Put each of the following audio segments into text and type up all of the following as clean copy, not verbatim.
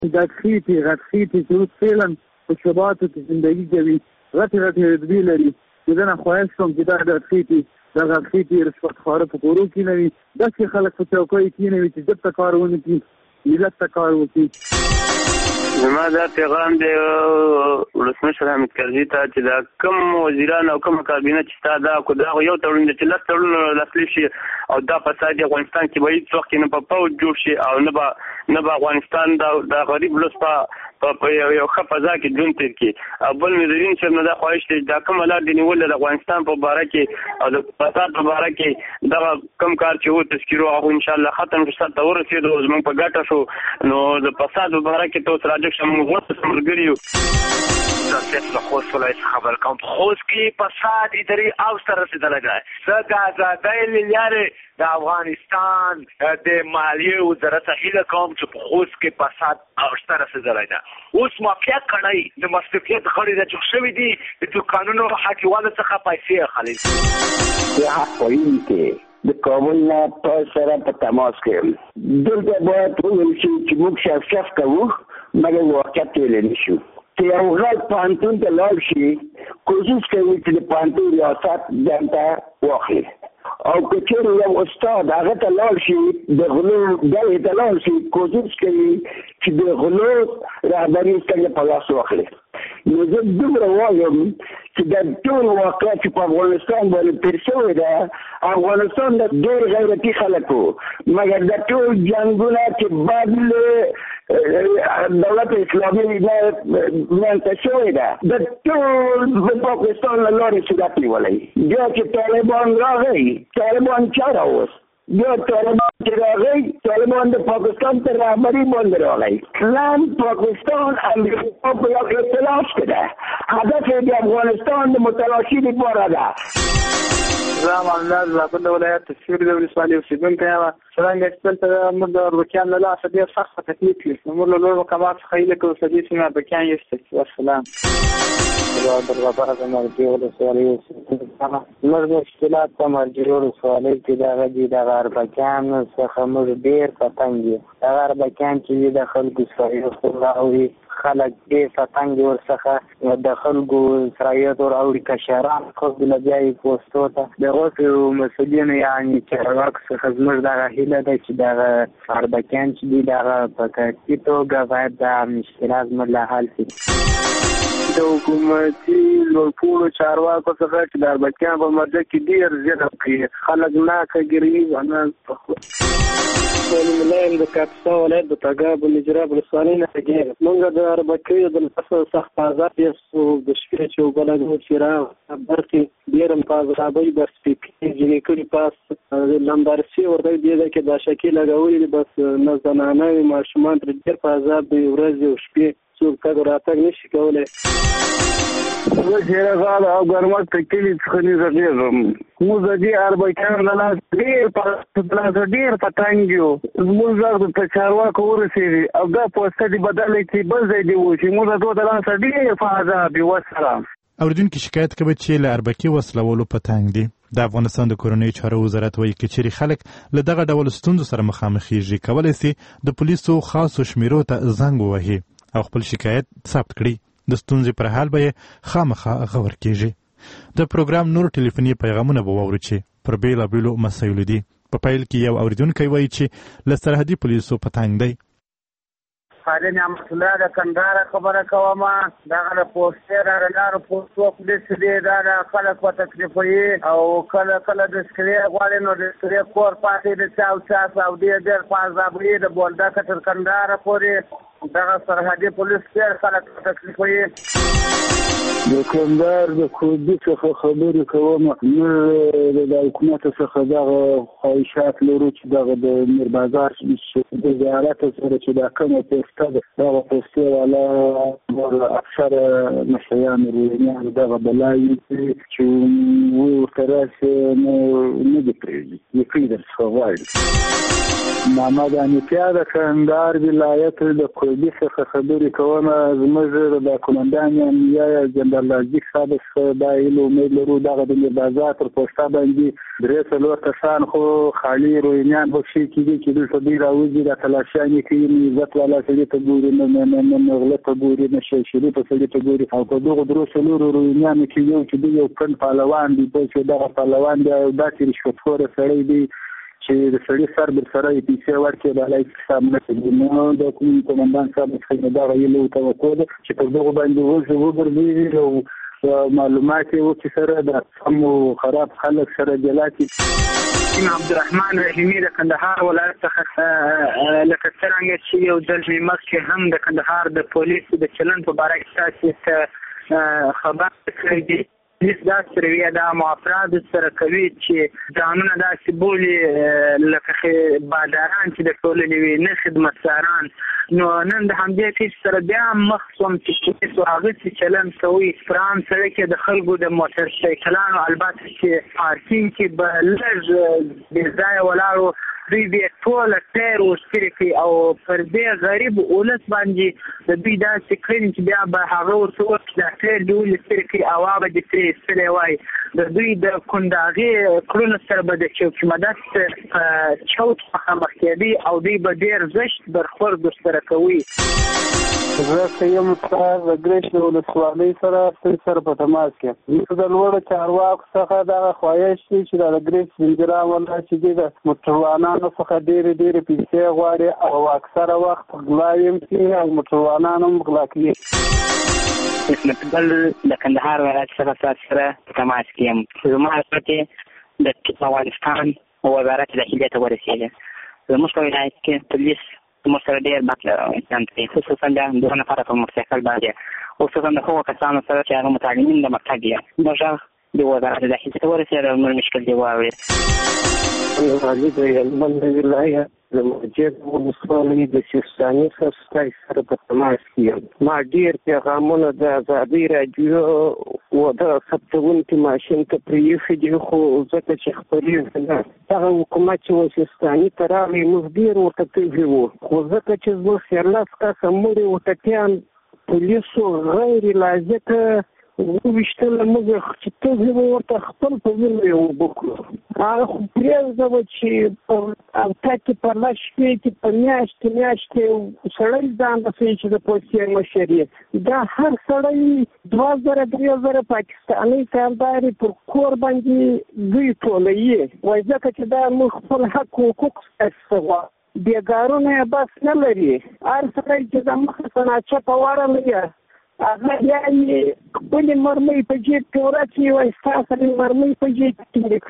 دا غټخیټې چې اوس فعلا په شباتو کې زندګي کوي، غټې رتبې لري. زه نه خواهش کوم چې دا غټخیټې رشوت خواره په کورو کې نه وي. داسې خلک په چوکیو کې نه وي چې ژب ته کار ونه کړي، ملت ته کار وکړي. زما دا پیغام دی ولسمشر حامد کرزي ته چې دا کوم وزیران او کوم کابینه چې ستا دا یو تړون دی چې 10 تړونونه لاسلیک شي او دا فساد افغانستان کې به هېڅ وخت نه په پوځ جوړ شي او نه به افغانستان دا غریب لوس په یو ښه فضا کې ژوند تېر کړي. او بل مې صاحب نه دا خواهش دی دا کومه لار دې نیولې د افغانستان په باره کې او د فساد په باره کې دغه کوم کار چې و تذکیرو هغه انشاءالله ختم شو، سر ته ورسېدو، زموږ په ګټه شو. نو د فساد په باره کې ته اوس راجګ شه، موږ ورته ملګري یو. له خوست ولایت څخه خبر کوم. په خوست کې فساد اداري اوج ته رسېدلی دی. زه د ازادۍ له لارې د افغانستان د مالیې وزارت هیله کوم چې په خوست کې فساد اوج ته رسېدلی دی. اوس موقعیت کړی د مصرفیت غړي راجوړ شوي دي، د دوکانونو حاکمانو څخه پیسې اخلي. د حق ویونکي د کابل نه تاسو سره په تماس کې یم. دلته باید وویل شي چې موږ شفاف کوو مګر واقعیت ویلی نه شو. چې یو غږ پوهنتون ته لاړ شي کوشش کوي چې د پوهنتون ریاست ځان ته واخلي، او که چېرې یو استاد هغه ته لاړ شي د غلو ډلې ته لاړ شي کوشش کوي چې د غلو رهبري څنګه په لاس واخلي. نو زه دومره وایم چې د ټول واقعیت چې په افغانستان باندې تېر شوی ده، افغانستان د ډېر غیرتي خلک وو، مګر د ټول جنګونه چې بعد له دولت اسلامي منځته شوې ده د ټول د پاکستان له لارې صورت نیولی. بیا چې طالبان راغی، طالبان چا راوست؟ بیا طالبان چې راغی، طالبان د پاکستان تر رهبري باندې راغی. کلان پاکستان امریکا په یو اختلاف کې ده، هدف یې د افغانستان د متلاشي لپاره ده. زه مالدار زابل ولایت تشفیر د ولسوالۍ اوسېدونکی یم. څرنګه چې دلته موږ د اربکیان له لاسه ډېر سخت تکلیف وي، موږ له لوړ مقامات څخه هیله کوو چې دې سیمې اربکیان یوسي. والسلام. عبدالغفار د مرجې ولسوالۍ اوسېدونکی. موږ مشکلات په مرجې ولسوالۍ کې دغه دي، دغه اربکیانو څخه موږ ډېر په تنګ یو. دغه اربکیان چې دي د خلکو څخه اوري، خلک ډېر په تنګ دي ورڅخه، د خلکو سرایت ورأوړي کشران خلکو له بیا یې پوستو ته د غوثو مسؤلینو یعنې چارواکو څخه زموږ دغه هیله ده چې دغه اربکیان چې دي دغه په قطعي توګه باید دا مشکلات زموږ له حل شي. د حکومتي لوړپوړو چارواکو څخه چې د اربکیان په مرجه کې ډېر ظلم کوي، خلک ناکه ګري ملایم د کاپیسا ولایت د تګاب نجراب ولسوالۍ نه ګیر. موږ د اربکیو د لاسه سخت عذاب یاستو، د شپې چې اوبه لګوو چې برقې ډېر هم په عذابوي، بس پیپې جینې کړي پاس لمبارسي ورته دې ده کې دا شکې لګولي دي، بس نه زنانه وي ماشومان ترې ډېر په عذاب دي، ورځې او شپې څوک تګ راتګ نشي کولی. زه شیرغال او ګرمک ته کلي څخه نږدېږم. موږ د دې اربکیانو له لاسه ډېر په تنګ یو. زموږ غږ ته چارواکو ورسېږي او دا پوسته دې بدله کړي، بل ځای دې وشي. موږ د لاسه ډېر په عذاب یو. والسلام. اورېدونکي شکایت کوي چې له اربکي وسلولو په تنګ دي. د افغانستان د کورنیو چارو وزارت وایي که چیرې خلک له دغه ډول ستونزو سره مخامخېږي، کولی سي د پولیسو خاصو شمیرو ته زنګ ووهي او خپل شکایت ثبت کړي. د ستونزې پر حال به یې خامخا غور کېږي. د پروګرام نور ټلیفوني پیغامونه به واورو چې پر بېلابېلو مسایلو دي. په پیل کې یو اورېدونکی وایي چې له سرحدي پولیسو په تنګ دی. خالد نعمت الله د کندهار خبره کوم. دغه د پوسټر لارو پوسټو پولیس دی، دا د خلک په تکلیفوي او کله کله د سکرې غواړي، نو د سکرې کور پاتې د چا او چاس او ډېر په عذابوي د بولدکه تر کندهار پورې دغه سرحدي پولیس ډېر خلک په تکلیفوي. د کندهار د کودي څخه خبرې کوم. موږ د حکومت څخه دغه خواهشات لرو چې دغه د میر بازار د زیارت سره چې دا کومه پوسټه ده، دغه پوسټې والا اکثر مشریان روحانیان دغه بلایي چې ورته راسي نه دي پرېږدي، یې در څخه غواړي. محمد انیتیا د کندهار ولایت د کودي څخه خبرې کوم. زموږ د کلندان یا اندرلازیک صاحب څخه دا هیله امید لرو دغه د میربازار پر پوسټه باندې 3 کسان خو خالي روینیان به شي چې دلته دوی راوځي د تلاشیانې کوي عزت والا سړي ته ګوري نه غله ته ګوري نه شریف سړي ته ګوري او په دغه 3 روینیانو کې یو چې یو کڼ پهلوان دی چې دغه پهلوان دی او داسې رشوتخوره سړی دی چې د سړي سر بر سره پیسې ورکړي د لای سامنے کې نو د کوم کمانډان صاحب څخه دا غوښتل او توقع ده چې په دغه باندې وګرځي او معلومات یې وکړي سره د سم خراب خلک سره جلاتي عبدالرحمن رحیمی د کندهار ولایت څخه لکه څنګه چې یو ځل مخکې هم د کندهار د پولیسو د چلن په باره کې تاسو خبر کړی دی پولیس دا سرویه دا معافرات سره کوي چې ځانونه داسې بولي لکه باداران چې د ټولنې وي نه خدمتګاران نو نن د همدې پیښې سره بیا مخ شوم چې پولیسو هغه چې چلن کوي فرام سره کې د خلکو د موټر سایکلانو البته چې پارکینګ کې به لږ بې ځایه ولاړو دوی بیا ټوله ټایر ورسپرې کوي او پر دې غریب ولس باندې د دوی داسې کړي چې بیا به هغه ورته وکړي دا ټایر دې ولې سپرې کوي او هغه به دې پرې ایستلی وایي د دوی د کندهغې کړنو سره به د چوکي مدد چوک مخامخ کېدي او دوی به ډېر زشت برخورد ورسره کوي زه یم د ګریش د ولسوالۍ سره په تماس کې زه د لوړو چارواکو څخه دغه خواهش دی چې د ګریش بندرا ولا چې د موټروانانو څخه ډېرې پیسې غواړي او اکثره وخت غلا یې کوي او موټروانان هم غلا کوي بل د کندهار ولایت څخه سره په تماس کې یم زما پته د افغانستان وزارت داخليه ته ورسېده زموږ په ولایت کې پولیس موږ سره ډېر بد لري خصوصا د 2 نفره په موټرسایکل باندې خصوصا د هغو کسانو سره چې هغه متعلمین د مکتب دي دا غږ د وزارت داخليه ته ورسېده او موږ مشکل دی واورېد غالي د هلمند ولایت د موجب ولسوالۍ د سیستاني خستای سره په تماس کې یم ما ډېر پیغامونه د ازادۍ راډیو و د ثبتونکي ماشین ته پرېښي دي خو ځکه چې خپرېږي نه هغه حکومت چې و سیستاني ته راغی موږ ډېر ورته تږي وو خو ځکه چې زموږ 14 کسه مړي وټپیان پولیسو غیر لازمه وویشتل موږ چې تږي وو ورته خپل په وینو یې وبکړو هغه خو پرېږده وه چې الته کې په لس شپې کې په میاشتې سړی ځان رسوي چې د پولیسې مشر یې دا هر سړی 2000 پاکستاني کارداري پر کور باندې دوی ټولوي وایي ځکه چې دا موږ خپل حق حقوق څه بېګارونه یې بس نه لري هر سړی چې د مخه په ناچپه واړوي هغه بیا یې خپلې مرمۍ په جیب کې ورچوي وایي ستاسو مرمۍ په جیب کې ټینګې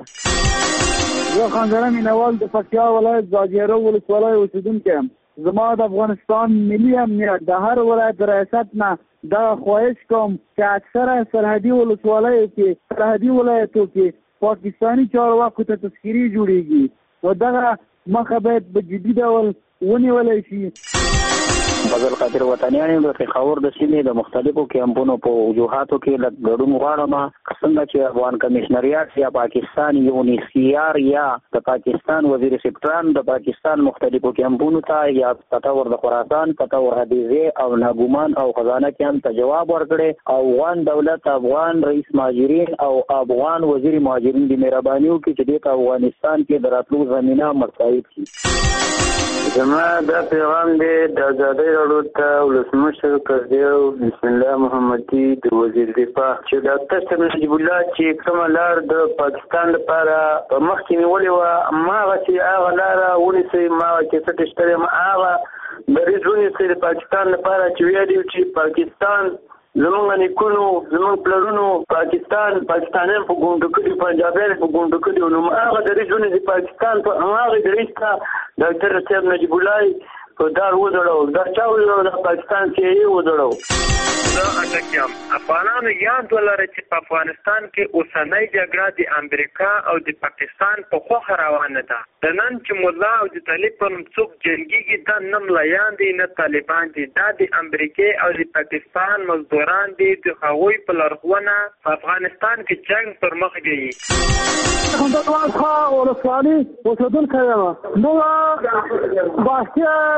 کړلې زه خانزره مینوال د پکتیا ولایت ځاځیره ولسوالۍ اوسېدونکی یم زما د افغانستان ملي امنیت د هر ولایت ریاست نه دغه خواهش کوم چې اکثره سرحدي ولسوالیو کې سرحدي ولایتو کې پاکستاني چارواکو ته تذکیرې جوړېږي و دغه مخه باید په جدي ډول ونیولی شي فضل قادر وطنیان د پېښور د سیمې د مختلفو کیمپونو په وجوهاتو کې لږ ګډون غواړم څنګه چې افغان کمیشنریات یا پاکستان یونیسیار یا د پاکستان وزیر سیکټران د پاکستان مختلفو کیمپونو ته یا پتاور د خراسان پتاور حدیثه او ناګومان او خزانه کیمپ ته جواب ورکړي او افغان دولت افغان رئیس مهاجرین او افغان وزیر مهاجرین د مهربانیو کې چې د افغانستان کې دراتلو زمينه مساعد شي زما دا پیغام دی د آزادۍ راډیو ته ولسمشر کردیو بسم الله محمدي د وزیر دفاع چې ډاکټر نجیب الله چې کومه لار د پاکستان لپاره په مخ کې نیولې وه هماغه چې هغه لاره ونیسئ هماغه چې څه تشتري هغه دریځ ونیسئ د پاکستان لپاره چې ویلي چې پاکستان زمونږ نیکونو زمونږ پلرونو پاکستانیان په ګونډو کړي پنجابیان په ګونډو کړي نو هغه دریځ ونیسئ پاکستان په هماغه دریځ ته ډاکټر صاحب نجیب الله په دار وځړو دا چا وځړو د پاکستان کې یې وځړو زه اټکم افغانانو یاد ولري چې په افغانستان کې اوسنۍ جګړه د امریکا او د پاکستان په خوخه روانه ده د نن چې مولا او د طالب په نوم څوک جنګیږي دا نه ملایان دي نه طالبان دي دا د امریکا او د پاکستان مزدوران دي د هغوی په لارښوونه په افغانستان کې جنګ پر مخ بیایي همدغه ولسوالۍ اوسېدونکی یم موږ باسیا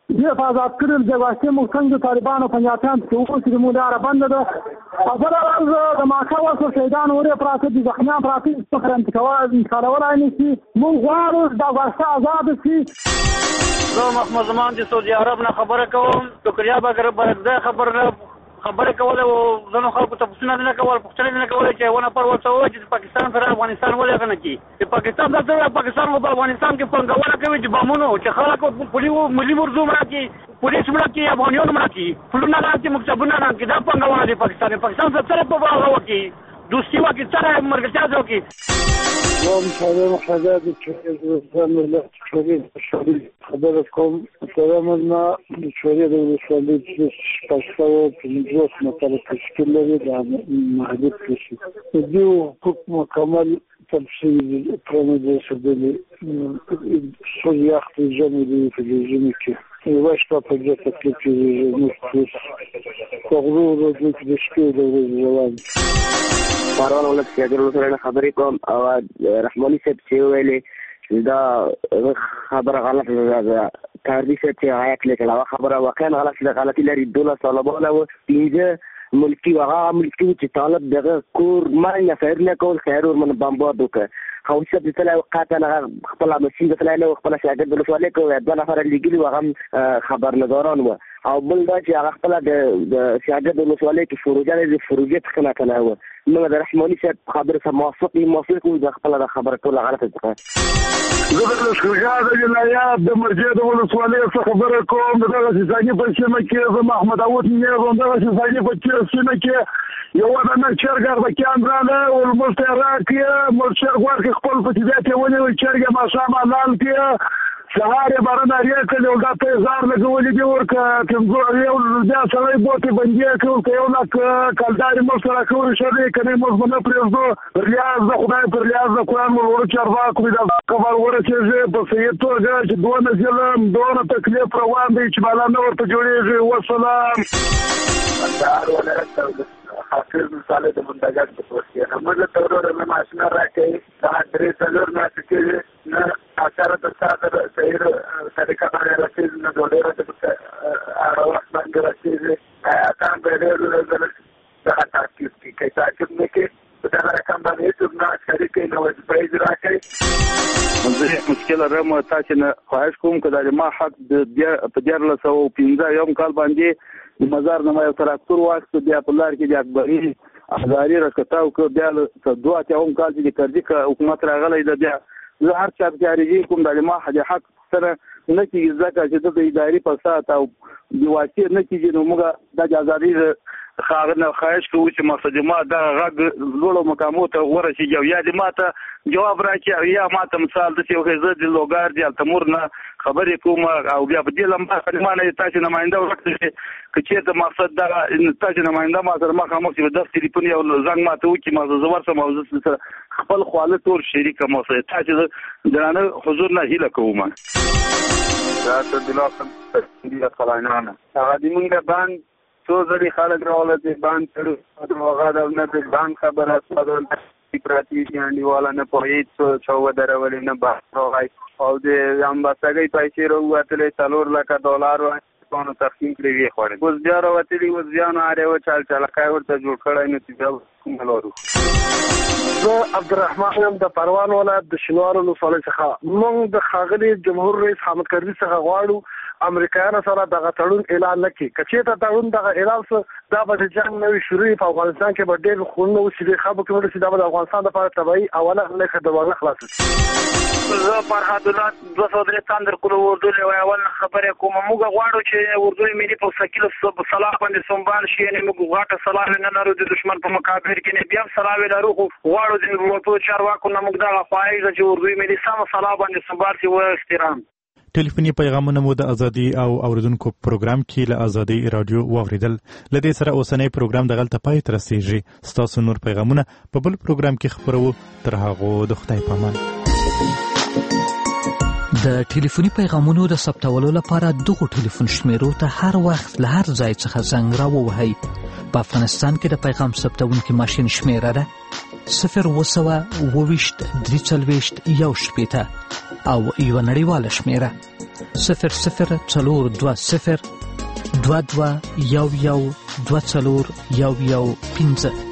دې په آزاد کړل د واسطې موږ څنګه طالبانو پنجابیان چې اوس د مولاره بند ده خبر راځه د ماکا وسو شهیدان وره پراته دي ځخنا پراته څخه انتقالولای نشي موږ غواړو د واسطه آزاد شي. زه محمد زمان د سعودي عرب نه خبره کوم. شکریا به خبره کوله او زنو خلکو ته پوښتنه نه کوله چې ونه پر ورته وایي چې پاکستان سره افغانستان ولې غنه کی چې پاکستان د پاکستان او افغانستان کې پنګونه کوي چې بمونو چې خلکو ملي مرزوم راکي پولیس مړه افغانیان مړه کی فلونه راکي مکتبونه راکي دا پنګونه دي پاکستان سره په واغ وکي دوستي وکي سره مرګ وکي. محمد خبر کوم سلامونه د شوري د ولسوالۍ پښتو پنځوس مطلب تشکیل لري د محدود کشي د حقوق مکمل تفصیل پرمجه شدلی سویاخت جمعی فیلوزمی که یواش تا پجا تکلیف نفس تغرور و دوک دشکی دور زوان پروان ولک سیادر رسولان خبری کوم او رحمانی سب چه ویلی دا خبر غلط ده کاردی سب چه غایت لیکل خبر واقعا غلطی لري دوله طالبانه و پینځه ملکی وغا ملکی چې طالب دغه کور ما فیر نه کول خیر ورمن بمبارد وکړ خو چې د تل وقته نه خپل مسین د تل نه خپل شاګرد د ولسوالۍ کوي د نفر لګلی وغه خبرنګاران و او بل دا چې هغه خپل د شاګرد د ولسوالۍ کې فروجه تخنه کنه و نو د رحماني صاحب خبره سم موافق و د خپل خبره ټول غلطه ده. زه د شجاع د جنایات د مرجع د ولسوالۍ څخه خبره کوم دغه ځانګړي په سیمه کې زه محمد عوض نه زم دغه ځانګړي په سیمه کې یو د نشرګر د کاندرانه او مستراکه مرشد ورک خپل په دې ته ونی چرګه ما شامه لال کې سهار بارنا ریکل او دا په زار لګولې دی ورکه کوم یو بیا سړی بوته باندې کوم یو لک کلداري مسترا کور شری کنه موږ نه پریزو ریاض د خدای پر ریاض د قران مول ورچ اربا کوم دا خبر ورچې په سیتو چې دوه ظلم دوه تکلیف روان دي چې بالا نور ته جوړیږي والسلام دار ولا حافظ صالح د منډګر په توګه موږ ته ورته ماشنا راکې دا درې څلور نه چې نه اثر د ساده سیر طریقه باندې راځي نه ډوډۍ راځي او وخت باندې راځي تاسو به له دا تاکید کې تاکید نه کې دا رقم باندې څه نه شریکې نو پرېز راکې زه مشکل لرم تاسو نه خواهش کوم کله ما حق د په 1415 یوم کال باندې د مزار نه یو تراکتور واخیست بیا په لار کې د اکبري ازاري راکتاو کو بیا له دوه یوم کال چې کړي حکومت راغلی د بیا زه هر چا جاري کوم د ما حق سره نه کیږي ځکه چې د اداري فساد او د واسطه نه کیږي نو موږ د ازادي خاغنه خواهش کوو چې مصدمه دا غږ لوړو مقامو ته ورسیږي او یا دې ماته جواب راکړي یا ماته مثال د یو غزه د لوګار دی تمور نه خبرې کوم او بیا په دې لمبه کلمانه تاسو نماینده ورکړي چې ته مقصد دا تاسو نماینده ما سره مخامخ چې د ټلیفون یو زنګ ماته وکي ما زور سم موضوع سره خپل خپل تور شریک مو تاسو درانه حضور نه هیله کوم دا ته د لوخت د خلانانه هغه د موږ باندې څو ځلې خلک راولته باندې تر هغه د نه باندې خبره سپدل پراتی یعنی والا نه پوهیږي چې ودرولې نه باسي او د امباسګي پیسې وروتلې $4 کوم تقسیم کړی خوړې اوس بیا راوتلې اوس بیا نه اړه و چل کای ورته جوړ کړای نو چې کوم لورو زه عبدالرحمن یم د پروان ولایت د شینوارو ولسوالۍ څخه موږ د ښاغلي جمهور رئیس حامد کرزي څخه غواړو امریکایانو سره دغه تړون اعلان نکړي کچې ته تړون دغه اعلان څه دا به جنگ نوي شروع په افغانستان کې به ډېر خونونه وشي خبرو کې ورسي دا به افغانستان لپاره طبيعي اوله لکه دروازه خلاص زه فرهاد الله 203 تاندر کول اردو له اول خبره کوم موږ غواړو چې اردو ملي په سکیل صلاح باندې سنبال شي نه موږ غواړو صلاح نه لرو د دشمن په مقابل کې نه بیا صلاح لرو غواړو د ورته چارواکو نه موږ دا خواهش چې اردو ملي سم صلاح باندې سنبال شي او احترام ټلیفوني پیغامونه مو د ازادي او اوریدونکو پروګرام کې له ازادي رادیو واوریدل لدې سره اوسنۍ پروګرام دغلته پای تر رسیږي ستاسو نور پیغامونه په بل پروګرام کې خبرو تر هغه د خدای پامان د ټلیفوني پیغامونو د ثبتولو لپاره دغه ټلیفون شمیرو ته هر وخت له هر ځای څخه زنګ راووهئ په افغانستان کې د پیغام ثبتونکو ماشین شمیره ده 020 23 340 1 شپېته او یو نړیواله شمیره 00 420 22 11 24 15.